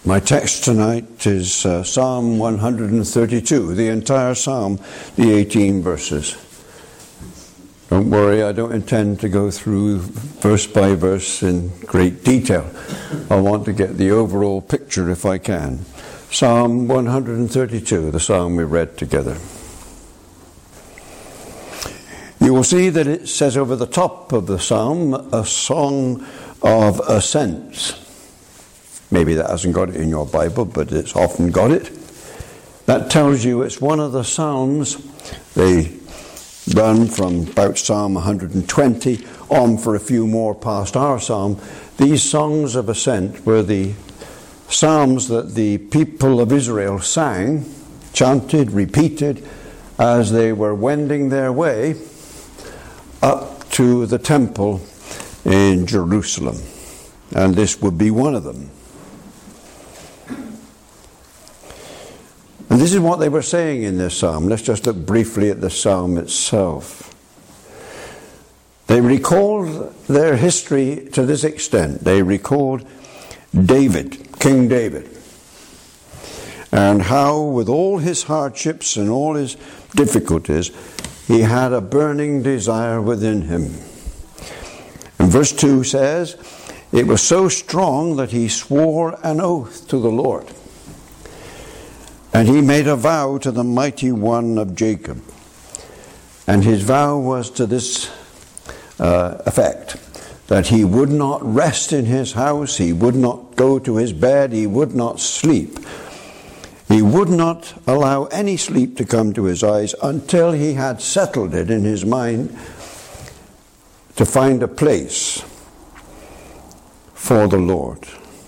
My text tonight is Psalm 132, the entire psalm, the 18 verses. Don't worry, I don't intend to go through verse by verse in great detail. I want to get the overall picture if I can. Psalm 132, the psalm we read together. You will see that it says over the top of the psalm, a song of ascents. Maybe that hasn't got it in your Bible, but it's often got it. That tells you it's one of the psalms. They run from about Psalm 120 on for a few more past our psalm. These songs of ascent were the psalms that the people of Israel sang, chanted, repeated, as they were wending their way up to the temple in Jerusalem. And this would be one of them. And this is what they were saying in this psalm. Let's just look briefly at the psalm itself. They recalled their history to this extent. They recalled David, King David, and how with all his hardships and all his difficulties, he had a burning desire within him. And verse 2 says, it was so strong that he swore an oath to the Lord. And he made a vow to the mighty one of Jacob. And his vow was to this effect, that he would not rest in his house, he would not go to his bed, he would not sleep. He would not allow any sleep to come to his eyes until he had settled it in his mind to find a place for the Lord,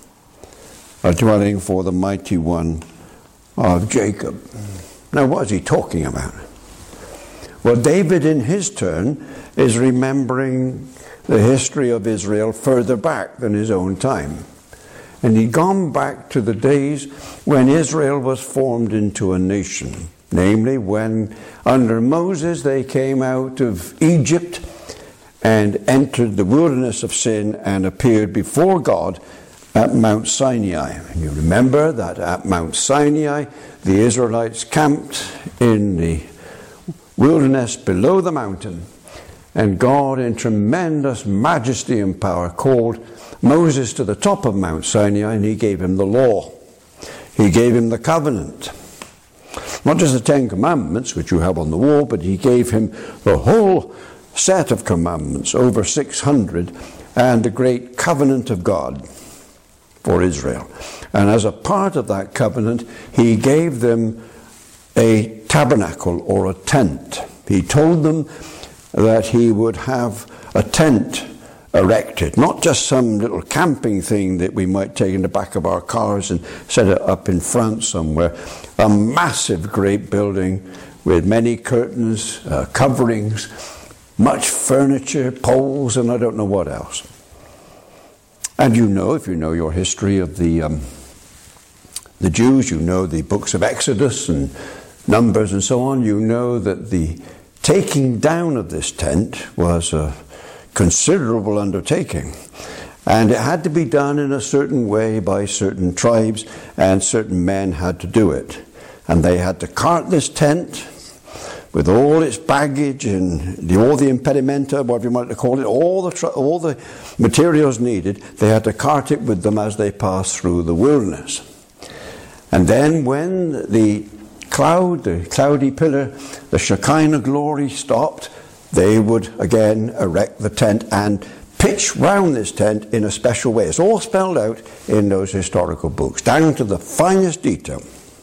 a dwelling for the mighty one of Jacob. Now, what is he talking about? Well, David in his turn is remembering the history of Israel further back than his own time. And he'd gone back to the days when Israel was formed into a nation. Namely, when under Moses they came out of Egypt and entered the wilderness of sin and appeared before God at Mount Sinai. And you remember that at Mount Sinai, the Israelites camped in the wilderness below the mountain, and God, in tremendous majesty and power, called Moses to the top of Mount Sinai, and he gave him the law. He gave him the covenant. Not just the 10 Commandments, which you have on the wall, but he gave him the whole set of commandments, over 600, and the great covenant of God for Israel. And as a part of that covenant, he gave them a tabernacle or a tent. He told them that he would have a tent erected, not just some little camping thing that we might take in the back of our cars and set it up in France somewhere. A massive, great building with many curtains, coverings, much furniture, poles, and I don't know what else. And you know, if you know your history of the Jews, you know the books of Exodus and Numbers and so on, you know that the taking down of this tent was a considerable undertaking. And it had to be done in a certain way by certain tribes, and certain men had to do it. And they had to cart this tent with all its baggage and all the impedimenta, whatever you might call it, all the materials needed. They had to cart it with them as they passed through the wilderness. And then when the cloudy pillar, the Shekinah glory stopped, they would again erect the tent and pitch round this tent in a special way. It's all spelled out in those historical books, down to the finest detail.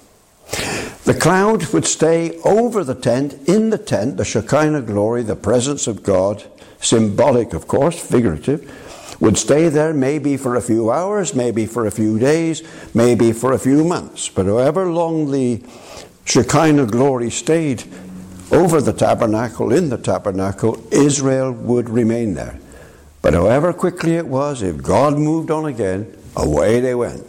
The cloud would stay over the tent, in the tent, the Shekinah glory, the presence of God, symbolic of course, figurative, would stay there maybe for a few hours, maybe for a few days, maybe for a few months. But however long the Shekinah glory stayed over the tabernacle, in the tabernacle, Israel would remain there. But however quickly it was, if God moved on again, away they went.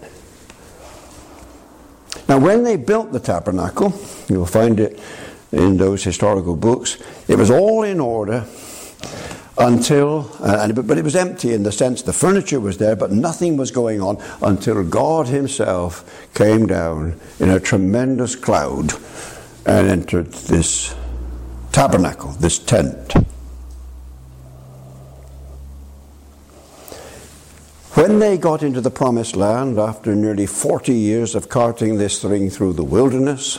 Now, when they built the tabernacle, you'll find it in those historical books, it was all in order but it was empty in the sense the furniture was there, but nothing was going on until God himself came down in a tremendous cloud and entered this tabernacle, this tent. When they got into the promised land after nearly 40 years of carting this thing through the wilderness,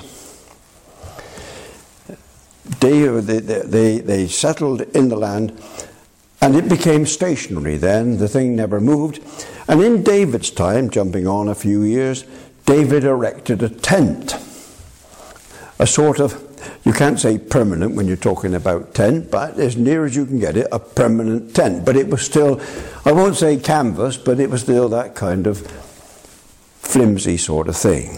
they settled in the land, and it became stationary then. The thing never moved. And in David's time, jumping on a few years, David erected a tent. A sort of, you can't say permanent when you're talking about tent, but as near as you can get it, a permanent tent. But it was still, I won't say canvas, but it was still that kind of flimsy sort of thing.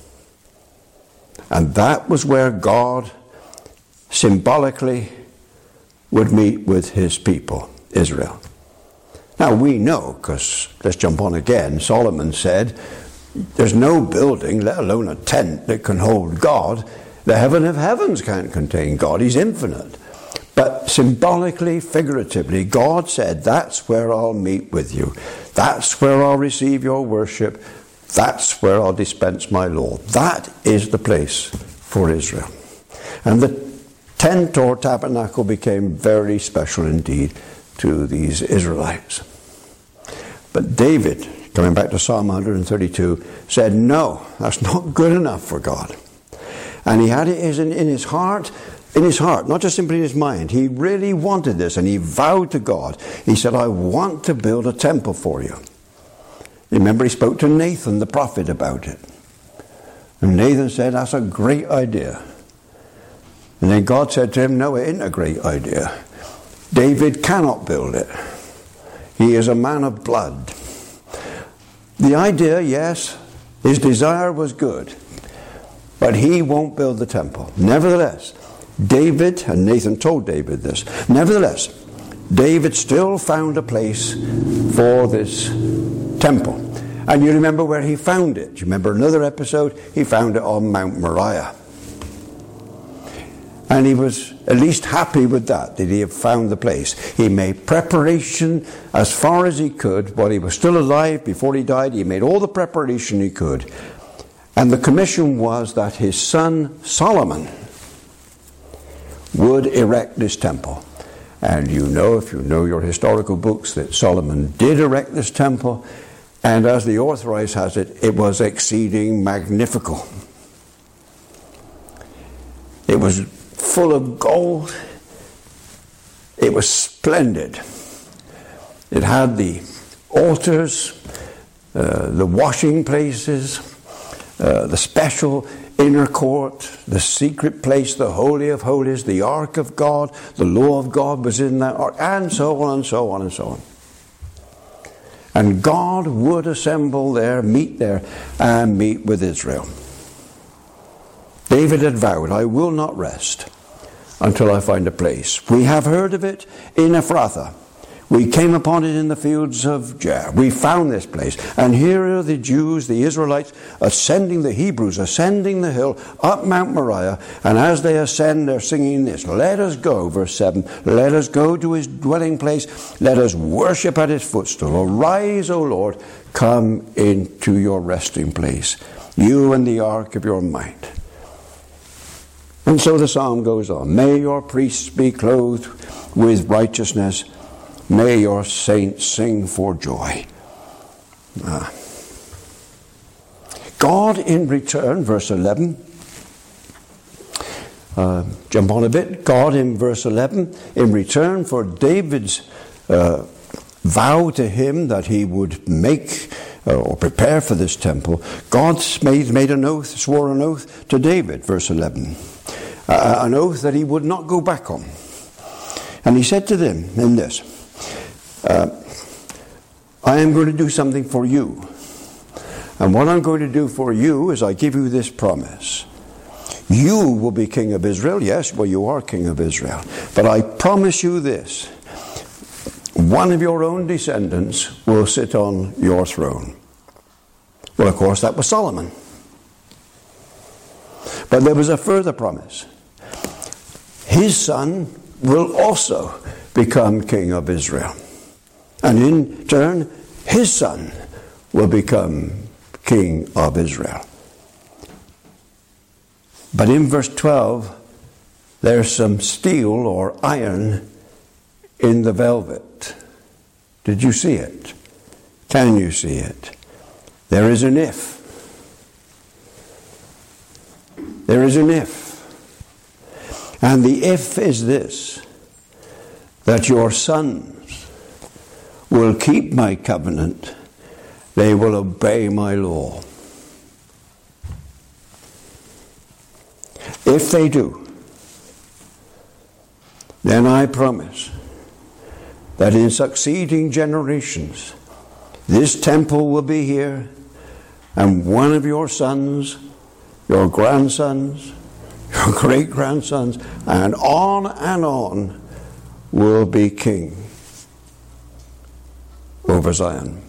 And that was where God symbolically would meet with his people, Israel. Now we know, because let's jump on again, Solomon said, there's no building, let alone a tent, that can hold God. The heaven of heavens can't contain God. He's infinite. But symbolically, figuratively, God said, that's where I'll meet with you. That's where I'll receive your worship. That's where I'll dispense my law. That is the place for Israel. And the tent or tabernacle became very special indeed to these Israelites. But David, coming back to Psalm 132, said, no, that's not good enough for God. And he had it in his heart, not just simply in his mind. He really wanted this, and he vowed to God. He said, I want to build a temple for you. Remember, he spoke to Nathan the prophet about it. And Nathan said, that's a great idea. And then God said to him, no, it isn't a great idea. David cannot build it. He is a man of blood. The idea, yes, his desire was good, but he won't build the temple. Nevertheless, David, and Nathan told David this, nevertheless, David still found a place for this temple. And you remember where he found it. You remember another episode? He found it on Mount Moriah. And he was at least happy with that he had found the place. He made preparation as far as he could. While he was still alive, before he died, he made all the preparation he could. And the commission was that his son Solomon would erect this temple. And you know, if you know your historical books, that Solomon did erect this temple. And as the Authorized has it, it was exceeding magnifical. It was full of gold. It was splendid. It had the altars, the washing places, the special inner court, the secret place, the Holy of Holies, the Ark of God, the law of God was in that ark, and so on and so on and so on. And God would assemble there, meet there, and meet with Israel. David had vowed, I will not rest until I find a place. We have heard of it in Ephrathah. We came upon it in the fields of Jer. We found this place. And here are the Jews, the Israelites, the Hebrews ascending the hill up Mount Moriah. And as they ascend, they're singing this. Let us go, verse 7. Let us go to his dwelling place. Let us worship at his footstool. Arise, O Lord, come into your resting place, you and the ark of your might. And so the psalm goes on. May your priests be clothed with righteousness. May your saints sing for joy. God in return, verse 11. Jump on a bit. God in verse 11, in return for David's vow to him that he would make or prepare for this temple, God made an oath, swore an oath to David, verse 11. An oath that he would not go back on. And he said to them in this, I am going to do something for you. And what I'm going to do for you is I give you this promise. You will be king of Israel. Yes, well, you are king of Israel. But I promise you this. One of your own descendants will sit on your throne. Well, of course, that was Solomon. But there was a further promise. His son will also become king of Israel. And in turn, his son will become king of Israel. But in verse 12, there's some steel or iron in the velvet. Did you see it? Can you see it? There is an if. There is an if. And the if is this, that your sons will keep my covenant, they will obey my law. If they do, then I promise that in succeeding generations, this temple will be here, and one of your sons, your grandsons, your great-grandsons, and on will be king over Zion.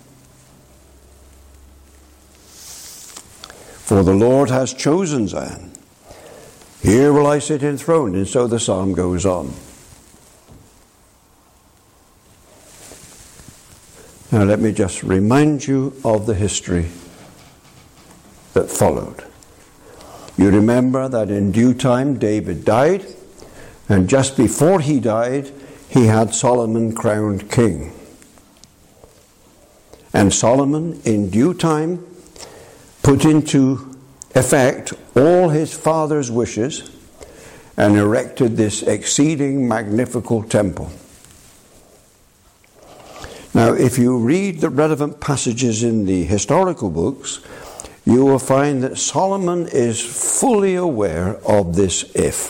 For the Lord has chosen Zion. Here will I sit enthroned, and so the psalm goes on. Now let me just remind you of the history that followed. You remember that in due time David died, and just before he died, he had Solomon crowned king. And Solomon, in due time, put into effect all his father's wishes and erected this exceeding magnificent temple. Now, if you read the relevant passages in the historical books, you will find that Solomon is fully aware of this if.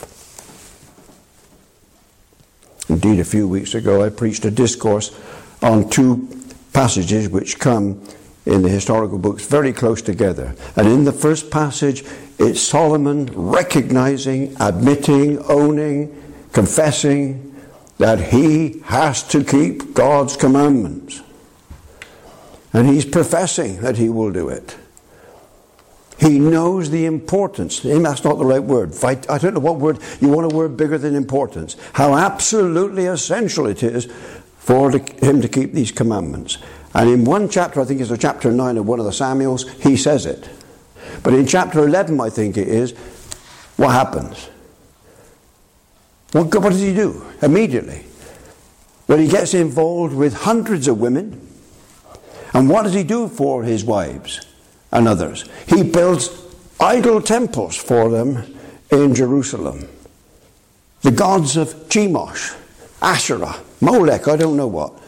Indeed, a few weeks ago I preached a discourse on two passages which come in the historical books very close together. And in the first passage, it's Solomon recognizing, admitting, owning, confessing that he has to keep God's commandments. And he's professing that he will do it. He knows the importance. That's not the right word. I don't know what word. You want a word bigger than importance. How absolutely essential it is for him to keep these commandments. And in one chapter, I think it's chapter 9 of one of the Samuels, he says it. But in chapter 11, I think it is, what happens? What does he do immediately? Well, he gets involved with hundreds of women. And what does he do for his wives and others? He builds idol temples for them in Jerusalem. The gods of Chemosh, Asherah, Molech, I don't know what.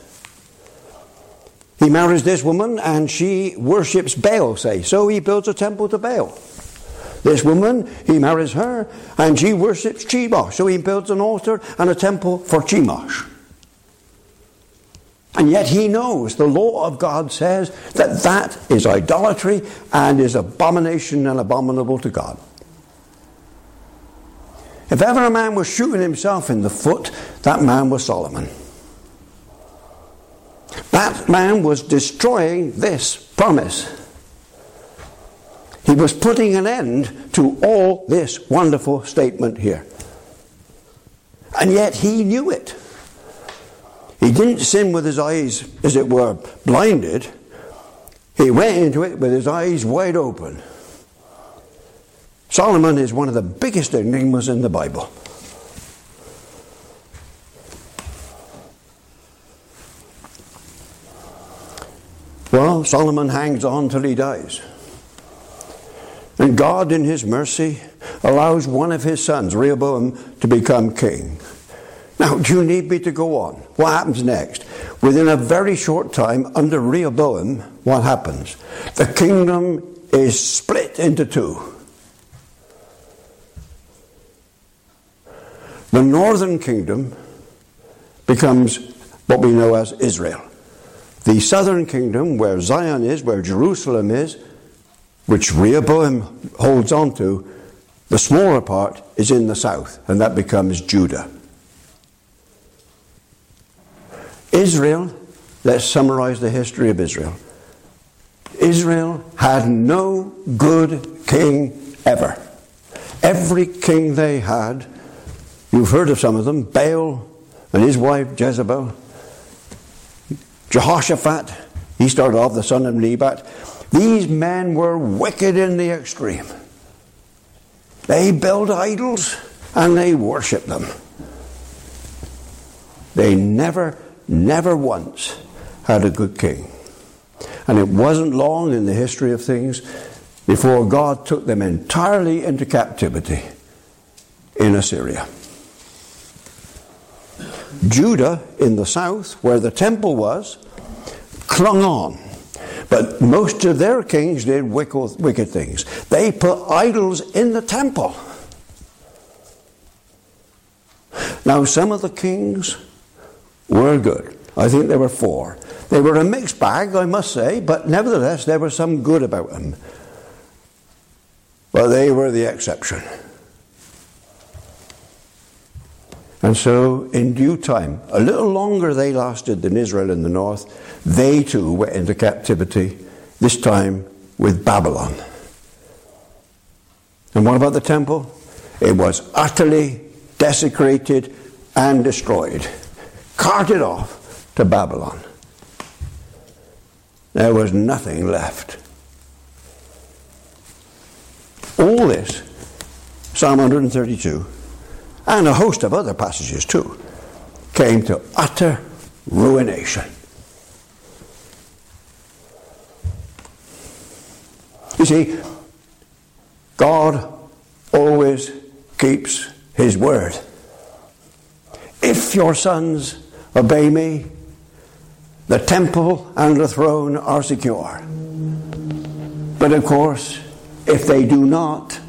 He marries this woman and she worships Baal, say. So he builds a temple to Baal. This woman, he marries her and she worships Chemosh. So he builds an altar and a temple for Chemosh. And yet he knows the law of God says that that is idolatry and is abomination and abominable to God. If ever a man was shooting himself in the foot, that man was Solomon. That man was destroying this promise. He was putting an end to all this wonderful statement here. And yet he knew it. He didn't sin with his eyes, as it were, blinded. He went into it with his eyes wide open. Solomon is one of the biggest enigmas in the Bible. Well, Solomon hangs on till he dies. And God, in his mercy, allows one of his sons, Rehoboam, to become king. Now, do you need me to go on? What happens next? Within a very short time, under Rehoboam, what happens? The kingdom is split into two. The northern kingdom becomes what we know as Israel. The southern kingdom, where Zion is, where Jerusalem is, which Rehoboam holds on to, the smaller part is in the south, and that becomes Judah. Israel, let's summarize the history of Israel. Israel had no good king ever. Every king they had, you've heard of some of them, Baal, and his wife Jezebel. Jehoshaphat, he started off the son of Nebat. These men were wicked in the extreme. They built idols and they worshipped them. They never once had a good king. And it wasn't long in the history of things before God took them entirely into captivity in Assyria. Judah in the south, where the temple was, clung on. But most of their kings did wicked things. They put idols in the temple. Now, some of the kings were good. I think there were 4. They were a mixed bag, I must say, but nevertheless, there was some good about them. But they were the exception. And so, in due time, a little longer they lasted than Israel in the north, they too went into captivity, this time with Babylon. And what about the temple? It was utterly desecrated and destroyed, carted off to Babylon. There was nothing left. All this, Psalm 132, and a host of other passages too, came to utter ruination. You see, God always keeps his word. If your sons obey me, the temple and the throne are secure. But of course, if they do not,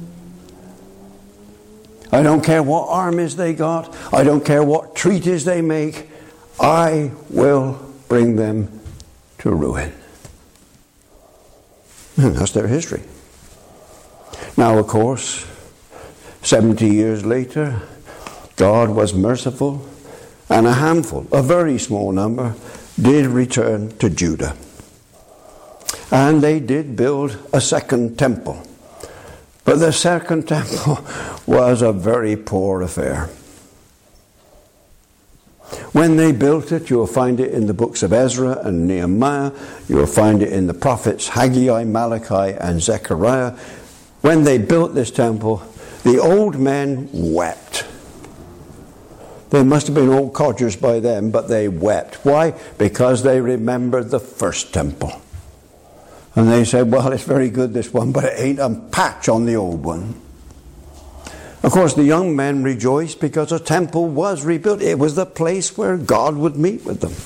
I don't care what armies they got, I don't care what treaties they make, I will bring them to ruin. And that's their history. Now, of course, 70 years later, God was merciful, and a handful, a very small number, did return to Judah. And they did build a second temple. But the second temple was a very poor affair. When they built it, you'll find it in the books of Ezra and Nehemiah. You'll find it in the prophets Haggai, Malachi, and Zechariah. When they built this temple, the old men wept. They must have been old codgers by then, but they wept. Why? Because they remembered the first temple. And they said, well, it's very good, this one, but it ain't a patch on the old one. Of course, the young men rejoiced because the temple was rebuilt. It was the place where God would meet with them.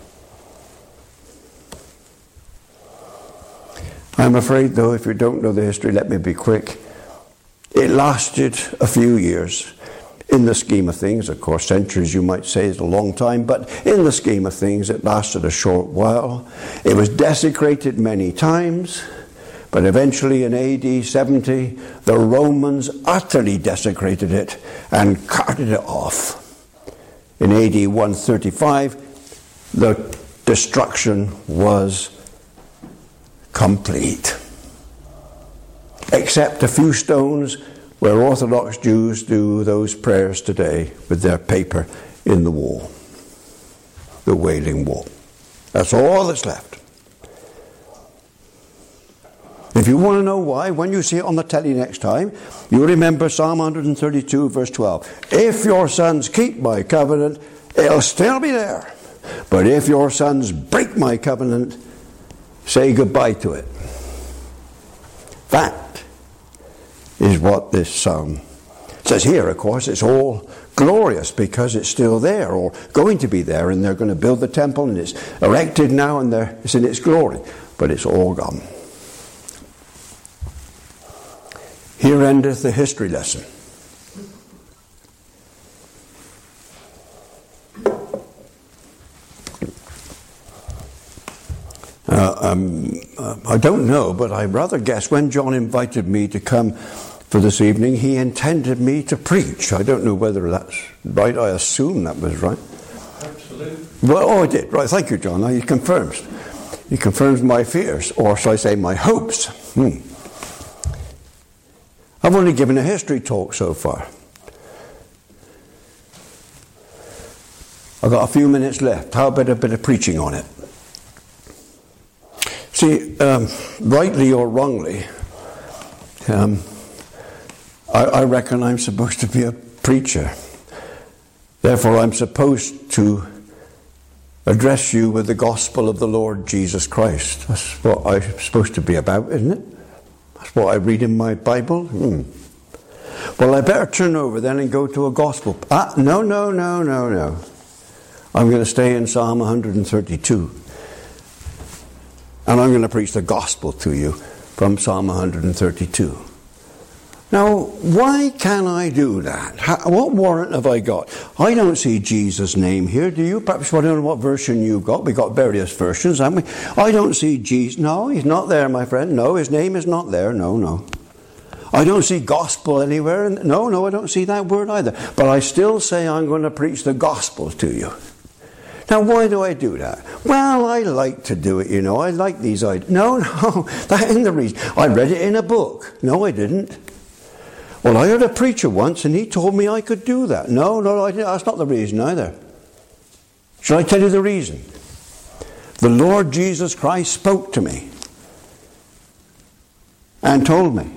I'm afraid, though, if you don't know the history, let me be quick. It lasted a few years. In the scheme of things, of course, centuries you might say is a long time, but in the scheme of things it lasted a short while. It was desecrated many times, but eventually in AD 70 the Romans utterly desecrated it and carted it off. In AD 135 the destruction was complete, except a few stones where Orthodox Jews do those prayers today with their paper in the wall, the Wailing Wall. That's all that's left. If you want to know why, when you see it on the telly next time, you remember Psalm 132 verse 12. If your sons keep my covenant, it'll still be there. But if your sons break my covenant, say goodbye to it. That is what this psalm says here. Of course, it's all glorious because it's still there, or going to be there, and they're going to build the temple, and it's erected now, and it's in its glory. But it's all gone. Here endeth the history lesson. I don't know, but I rather guess when John invited me to come for this evening, he intended me to preach. I don't know whether that's right. I assume that was right. Absolutely. Well, I did. Right, thank you, John. Now he confirms. He confirms my fears, or shall I say my hopes. I've only given a history talk so far. I've got a few minutes left. How about a bit of preaching on it? See, rightly or wrongly, I reckon I'm supposed to be a preacher. Therefore, I'm supposed to address you with the gospel of the Lord Jesus Christ. That's what I'm supposed to be about, isn't it? That's what I read in my Bible. Well, I better turn over then and go to a gospel. No. I'm going to stay in Psalm 132. And I'm going to preach the gospel to you from Psalm 132. Now, why can I do that? What warrant have I got? I don't see Jesus' name here. Do you? Perhaps I don't know what version you've got. We've got various versions, haven't we? I don't see Jesus. No, he's not there, my friend. No, his name is not there. No. I don't see gospel anywhere. No, I don't see that word either. But I still say I'm going to preach the gospel to you. Now, why do I do that? Well, I like to do it, you know. I like these ideas. No, that isn't the reason. I read it in a book. No, I didn't. Well, I heard a preacher once and he told me I could do that. No, I didn't. That's not the reason either. Shall I tell you the reason? The Lord Jesus Christ spoke to me and told me.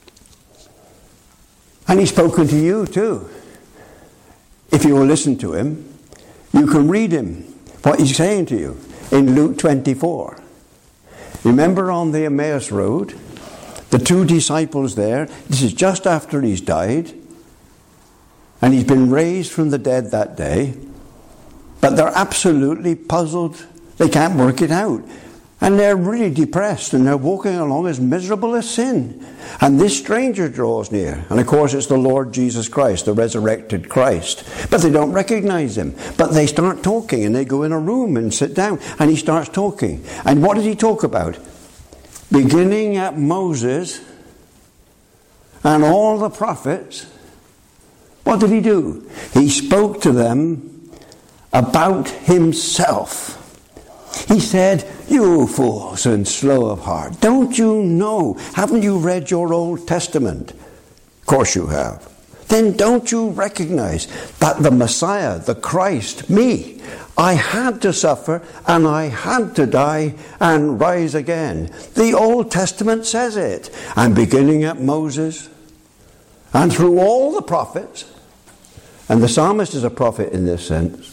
And he's spoken to you too. If you will listen to him, you can read him, what he's saying to you in Luke 24. Remember on the Emmaus Road, the two disciples there, this is just after he's died, and he's been raised from the dead that day, but they're absolutely puzzled. They can't work it out. And they're really depressed, and they're walking along as miserable as sin. And this stranger draws near. And of course it's the Lord Jesus Christ, the resurrected Christ. But they don't recognize him. But they start talking, and they go in a room and sit down, and he starts talking. And what did he talk about? Beginning at Moses and all the prophets. What did he do? He spoke to them about himself. He said, "You fools and slow of heart, don't you know? Haven't you read your Old Testament?" Of course you have. Then don't you recognize that the Messiah, the Christ, me, I had to suffer and I had to die and rise again. The Old Testament says it. And beginning at Moses and through all the prophets, and the psalmist is a prophet in this sense,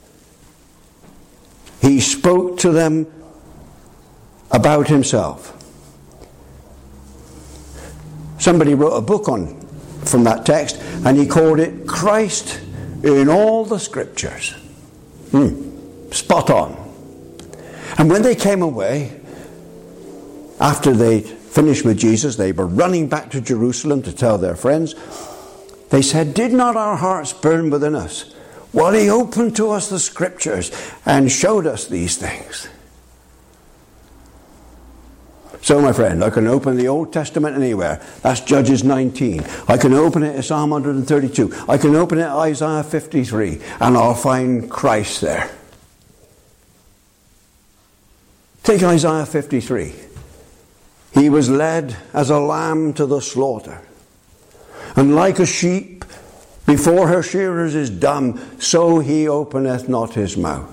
he spoke to them about himself. Somebody wrote a book from that text, and he called it Christ in All the Scriptures. Spot on. And when they came away, after they'd finished with Jesus, they were running back to Jerusalem to tell their friends. They said, "Did not our hearts burn within us while he opened to us the Scriptures and showed us these things?" So, my friend, I can open the Old Testament anywhere. That's Judges 19. I can open it at Psalm 132. I can open it at Isaiah 53, and I'll find Christ there. Take Isaiah 53. He was led as a lamb to the slaughter, and like a sheep before her shearers is dumb, so he openeth not his mouth.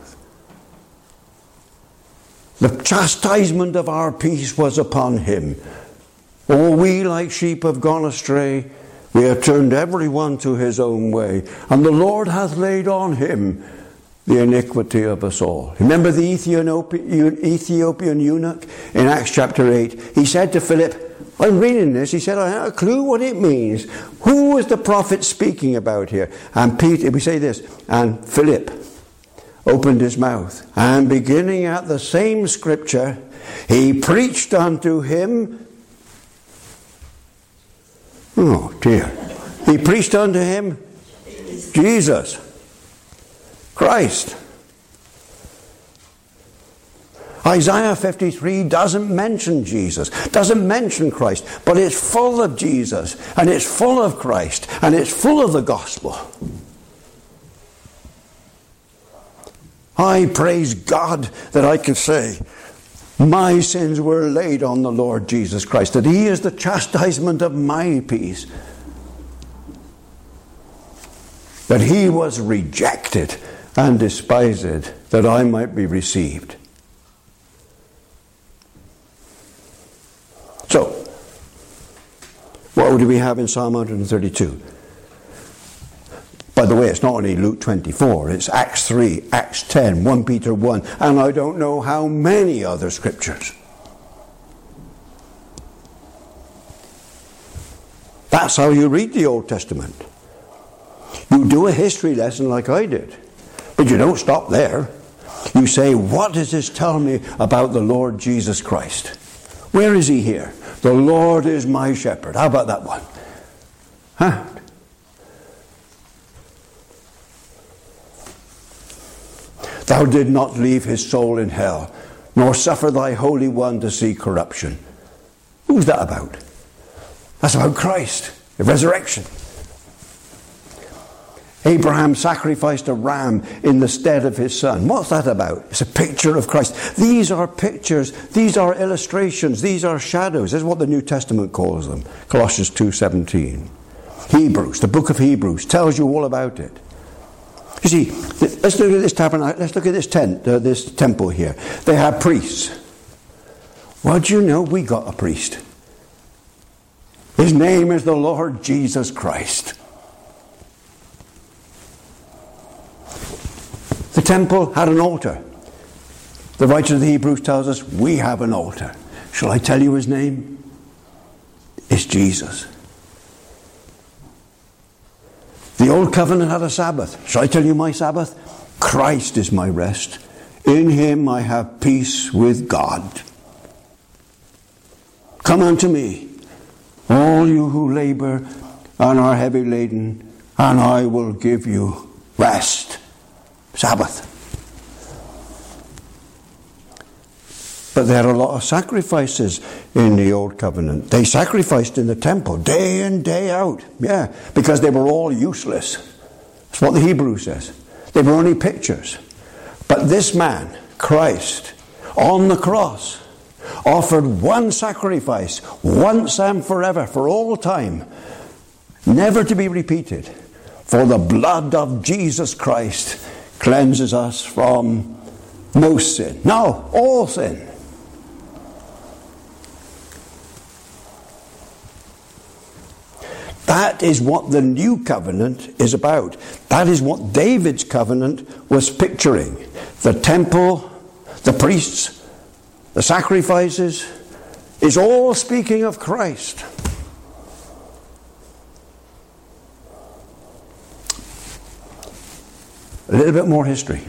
The chastisement of our peace was upon him. All we like sheep have gone astray. We have turned every one to his own way. And the Lord hath laid on him the iniquity of us all. Remember the Ethiopian eunuch in Acts chapter 8? He said to Philip, I'm reading this, he said, I have a clue what it means. Who was the prophet speaking about here? And Peter, we say this, and Philip opened his mouth, and beginning at the same scripture, he preached unto him. Oh dear. He preached unto him Jesus Christ. Isaiah 53 doesn't mention Jesus, doesn't mention Christ, but it's full of Jesus, and it's full of Christ, and it's full of the gospel. I praise God that I can say my sins were laid on the Lord Jesus Christ, that he is the chastisement of my peace, that he was rejected and despised, that I might be received. So, what do we have in Psalm 132? By the way, it's not only Luke 24, it's Acts 3, Acts 10, 1 Peter 1, and I don't know how many other scriptures. That's how you read the Old Testament. You do a history lesson like I did, but you don't stop there. You say, what does this tell me about the Lord Jesus Christ? Where is he here? The Lord is my shepherd. How about that one? Huh? Thou did not leave his soul in hell, nor suffer thy Holy One to see corruption. Who's that about? That's about Christ, the resurrection. Abraham sacrificed a ram in the stead of his son. What's that about? It's a picture of Christ. These are pictures, these are illustrations, these are shadows. This is what the New Testament calls them. Colossians 2:17. Hebrews, the book of Hebrews, tells you all about it. You see, let's look at this tabernacle, let's look at this tent, this temple here. They had priests. Well, do you know we got a priest? His name is the Lord Jesus Christ. The temple had an altar. The writer of the Hebrews tells us we have an altar. Shall I tell you his name? It's Jesus. The old covenant had a Sabbath. Shall I tell you my Sabbath? Christ is my rest. In him I have peace with God. Come unto me, all you who labor and are heavy laden, and I will give you rest. Sabbath. But there are a lot of sacrifices in the Old Covenant. They sacrificed in the temple day in, day out. Yeah, because they were all useless. That's what the Hebrew says. They were only pictures. But this man, Christ, on the cross, offered one sacrifice, once and forever, for all time, never to be repeated. For the blood of Jesus Christ cleanses us from most sin. No, all sin. That is what the new covenant is about. That is what David's covenant was picturing. The temple, the priests, the sacrifices, is all speaking of Christ. A little bit more history.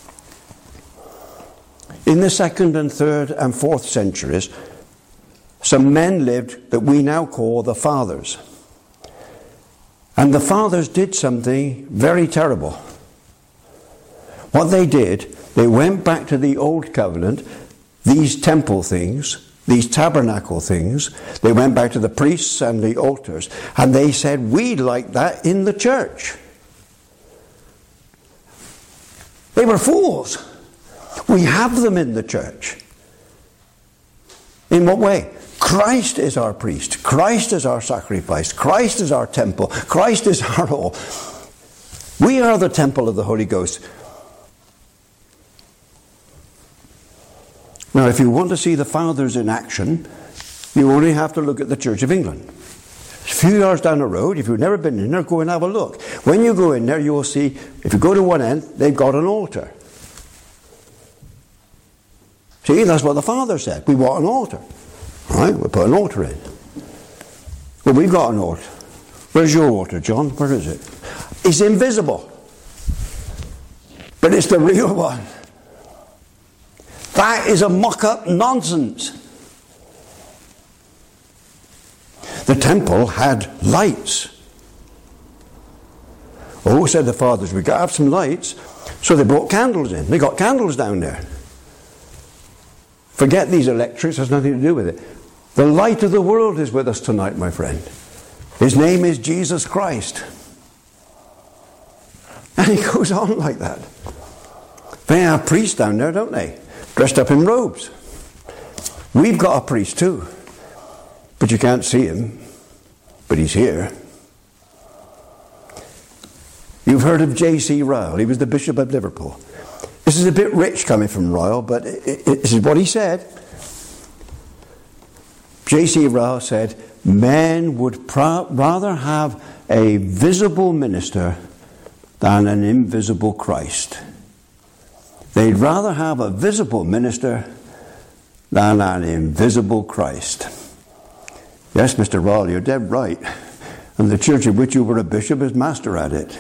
In the 2nd and 3rd and 4th centuries, some men lived that we now call the Fathers. And the Fathers did something very terrible. What they did, they went back to the Old Covenant, these temple things, these tabernacle things. They went back to the priests and the altars, and they said, we'd like that in the church. They were fools. We have them in the church. In what way? Christ is our priest. Christ is our sacrifice. Christ is our temple. Christ is our all. We are the temple of the Holy Ghost. Now, if you want to see the Fathers in action, you only have to look at the Church of England. A few yards down the road, if you've never been in there, go and have a look. When you go in there, you will see, if you go to one end, they've got an altar. See, that's what the Father said. We want an altar. All right, we'll put an altar in. Well, we've got an altar. Where's your altar, John? Where is it? It's invisible. But it's the real one. That is a mock-up nonsense. The temple had lights. Oh, said the Fathers, we've got to have some lights. So they brought candles in. They got candles down there. Forget these electrics, there's nothing to do with it. The light of the world is with us tonight, my friend. His name is Jesus Christ. And he goes on like that. They have priests down there, don't they? Dressed up in robes. We've got a priest too. But you can't see him. But he's here. You've heard of J.C. Ryle. He was the Bishop of Liverpool. This is a bit rich coming from Ryle, but this is what he said. J.C. Ryle said, men would rather have a visible minister than an invisible Christ. They'd rather have a visible minister than an invisible Christ. Yes, Mr. Ryle, you're dead right. And the church of which you were a bishop is master at it.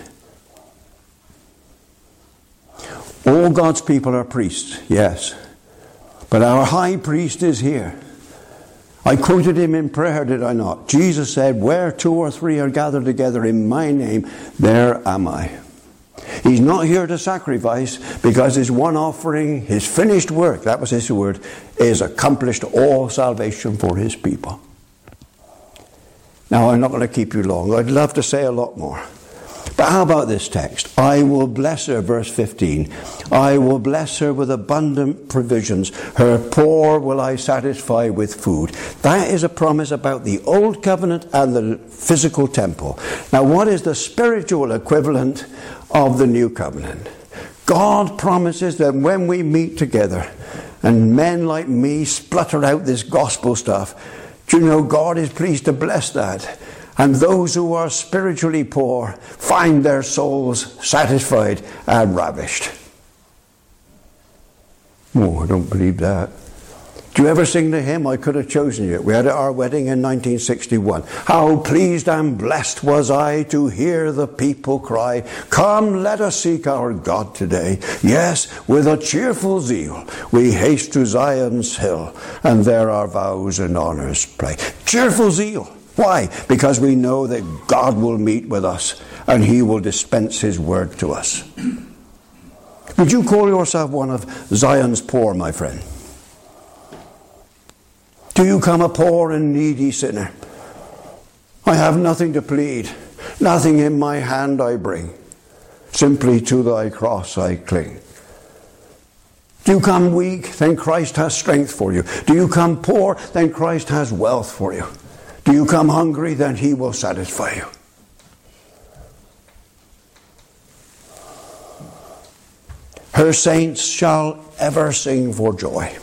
All God's people are priests, yes. But our high priest is here. I quoted him in prayer, did I not? Jesus said, where 2 or 3 are gathered together in my name, there am I. He's not here to sacrifice, because his one offering, his finished work, that was his word, is accomplished all salvation for his people. Now, I'm not going to keep you long. I'd love to say a lot more. But how about this text? I will bless her, verse 15. I will bless her with abundant provisions. Her poor will I satisfy with food. That is a promise about the old covenant and the physical temple. Now, what is the spiritual equivalent of the new covenant? God promises that when we meet together and men like me splutter out this gospel stuff, do you know God is pleased to bless that? And those who are spiritually poor find their souls satisfied and ravished. Oh, I don't believe that. Do you ever sing the hymn, I Could Have Chosen You? We had it at our wedding in 1961. How pleased and blessed was I to hear the people cry, come, let us seek our God today. Yes, with a cheerful zeal we haste to Zion's hill, and there our vows and honours play. Cheerful zeal. Why? Because we know that God will meet with us and he will dispense his word to us. Would you call yourself one of Zion's poor, my friend? Do you come a poor and needy sinner? I have nothing to plead, nothing in my hand I bring. Simply to thy cross I cling. Do you come weak? Then Christ has strength for you. Do you come poor? Then Christ has wealth for you. Do you come hungry? Then he will satisfy you. Her saints shall ever sing for joy.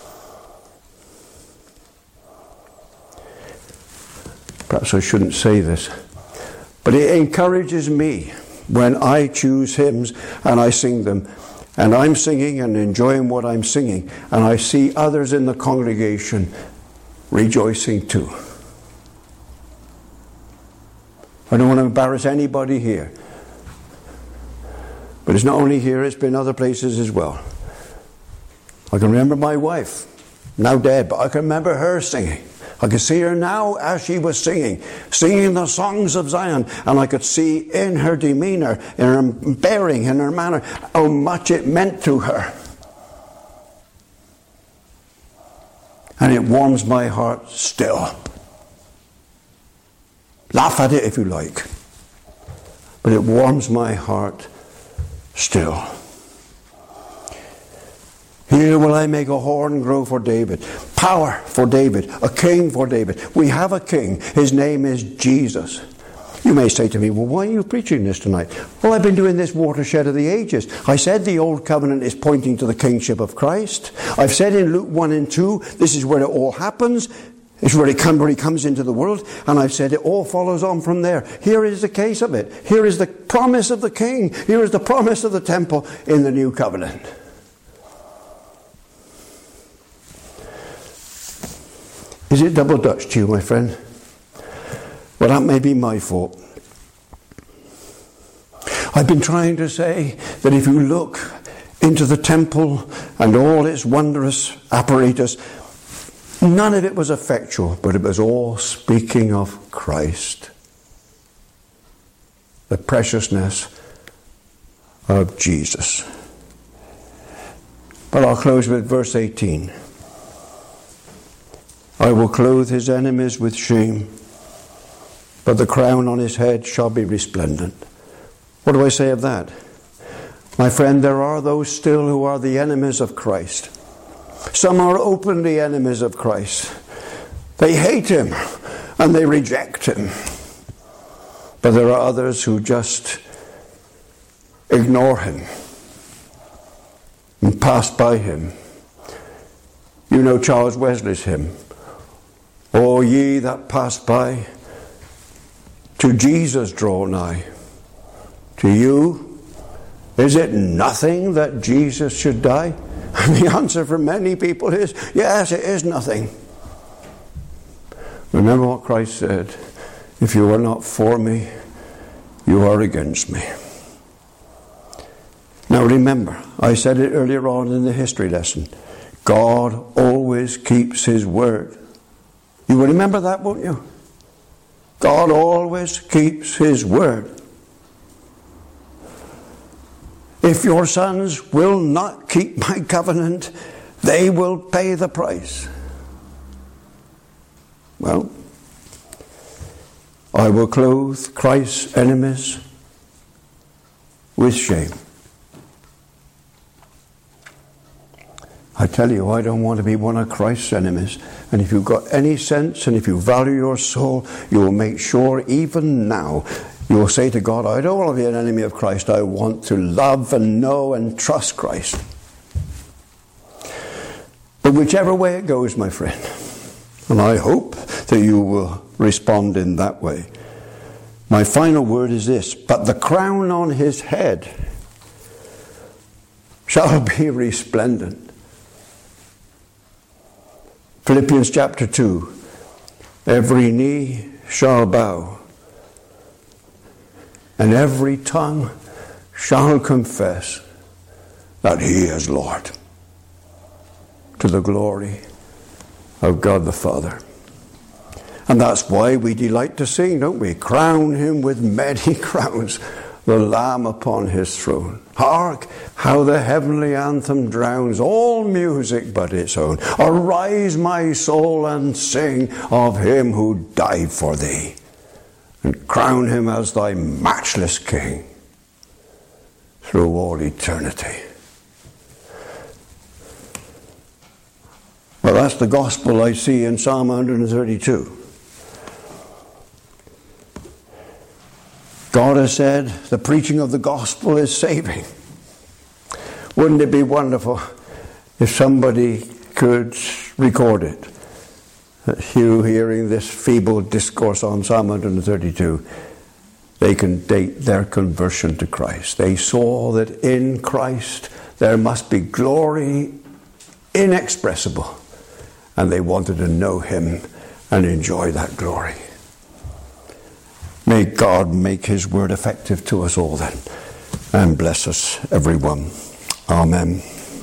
Perhaps I shouldn't say this, but it encourages me when I choose hymns and I sing them, and I'm singing and enjoying what I'm singing, and I see others in the congregation rejoicing too. I don't want to embarrass anybody here. But it's not only here, it's been other places as well. I can remember my wife, now dead, but I can remember her singing. I can see her now as she was singing the songs of Zion. And I could see in her demeanor, in her bearing, in her manner, how much it meant to her. And it warms my heart still. Laugh at it if you like. But it warms my heart still. Here will I make a horn grow for David. Power for David. A king for David. We have a king. His name is Jesus. You may say to me, well, why are you preaching this tonight? Well, I've been doing this watershed of the ages. I said the old covenant is pointing to the kingship of Christ. I've said in Luke 1 and 2, this is where it all happens. It's where he comes into the world, and I've said it all follows on from there. Here is the case of it. Here is the promise of the king. Here is the promise of the temple in the new covenant. Is it double Dutch to you, my friend? Well, that may be my fault. I've been trying to say that if you look into the temple and all its wondrous apparatus, none of it was effectual, but it was all speaking of Christ. The preciousness of Jesus. But I'll close with verse 18. I will clothe his enemies with shame, but the crown on his head shall be resplendent. What do I say of that? My friend, there are those still who are the enemies of Christ. Some are openly enemies of Christ. They hate him and they reject him. But there are others who just ignore him and pass by him. You know Charles Wesley's hymn, "O ye that pass by, to Jesus draw nigh." To you, is it nothing that Jesus should die? And the answer for many people is, yes, it is nothing. Remember what Christ said, "If you are not for me, you are against me." Now remember, I said it earlier on in the history lesson, God always keeps his word. You will remember that, won't you? God always keeps his word. If your sons will not keep my covenant, they will pay the price. Well, I will clothe Christ's enemies with shame. I tell you, I don't want to be one of Christ's enemies. And if you've got any sense and if you value your soul, you will make sure even now you will say to God, I don't want to be an enemy of Christ. I want to love and know and trust Christ. But whichever way it goes, my friend, and I hope that you will respond in that way. My final word is this: but the crown on his head shall be resplendent. Philippians chapter 2, every knee shall bow, and every tongue shall confess that he is Lord, to the glory of God the Father. And that's why we delight to sing, don't we? Crown him with many crowns, the Lamb upon his throne. Hark, how the heavenly anthem drowns all music but its own. Arise, my soul, and sing of him who died for thee, and crown him as thy matchless King through all eternity. Well, that's the gospel I see in Psalm 132. God has said the preaching of the gospel is saving. Wouldn't it be wonderful if somebody could record it? That you, hearing this feeble discourse on Psalm 132, they can date their conversion to Christ. They saw that in Christ there must be glory inexpressible, and they wanted to know him and enjoy that glory. May God make his word effective to us all then, and bless us everyone. Amen.